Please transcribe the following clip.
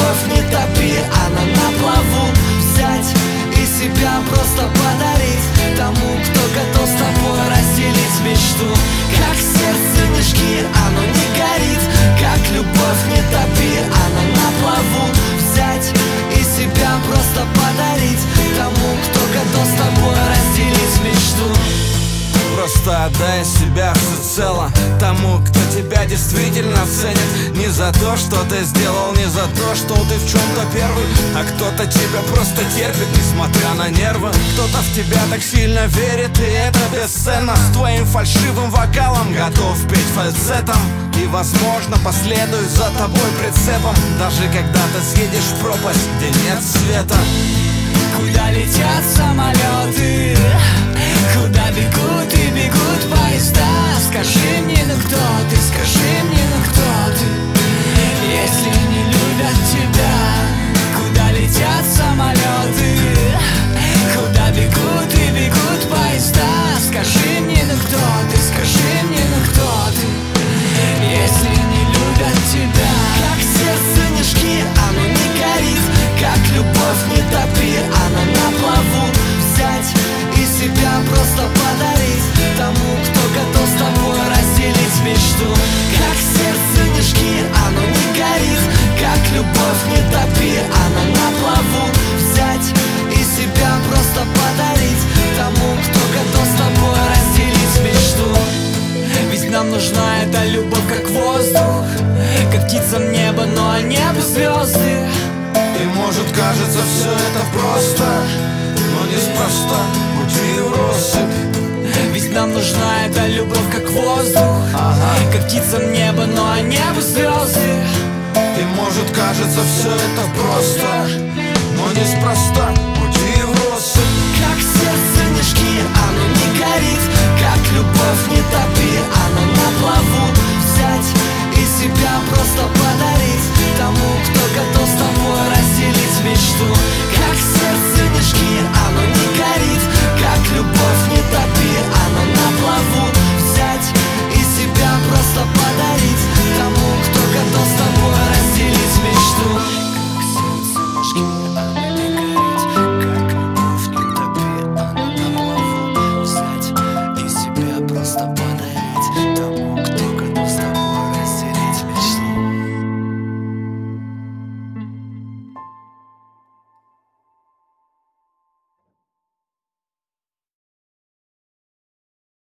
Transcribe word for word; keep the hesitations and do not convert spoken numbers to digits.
любовь не топи, она на плаву. Взять и себя просто подарить тому, кто готов с тобой разделить мечту. Как сердце не жги, оно не горит. Как любовь не топи, она на плаву. Взять и себя просто подарить тому, кто готов с тобой разделить мечту. Просто отдай себя всецело тому, кто тебя действительно ценит. Не за то, что ты сделал, не за то, что ты в чем-то первый, а кто-то тебя просто терпит, несмотря на нервы. Кто-то в тебя так сильно верит, и это бесценно. С твоим фальшивым вокалом готов петь фальцетом, и, возможно, последует за тобой прицепом, даже когда ты съедешь в пропасть, где нет света. Куда летят самолеты, куда бегут и бегут поезда. Скажи мне, ну кто ты, скажи мне, ну кто ты, если не любят тебя. Куда летят самолеты, куда бегут и бегут поезда. Скажи мне, ну кто ты, скажи мне, ну кто ты, если не любят тебя. Как сердце не жги, оно не горит. Как любовь не топи, она на плаву. Взять и себя просто подарить тому, кто готов с тобой разделить мечту. Как сердце не жги, оно не горит. Как любовь не топи, она на плаву. Взять и себя просто подарить тому, кто готов с тобой разделить мечту. Ведь нам нужна эта любовь как воздух, как птицам небо, но а небо звезды. И может кажется все это просто, но неспроста, пути в россыпь. Ведь нам нужна эта любовь как воздух, ага. Как птицам небо, но а небо звезды. И может кажется все это просто, но неспроста, пути в россыпь. Как сердце не жги, оно не горит. Как любовь не топи, она на плаву. Взять и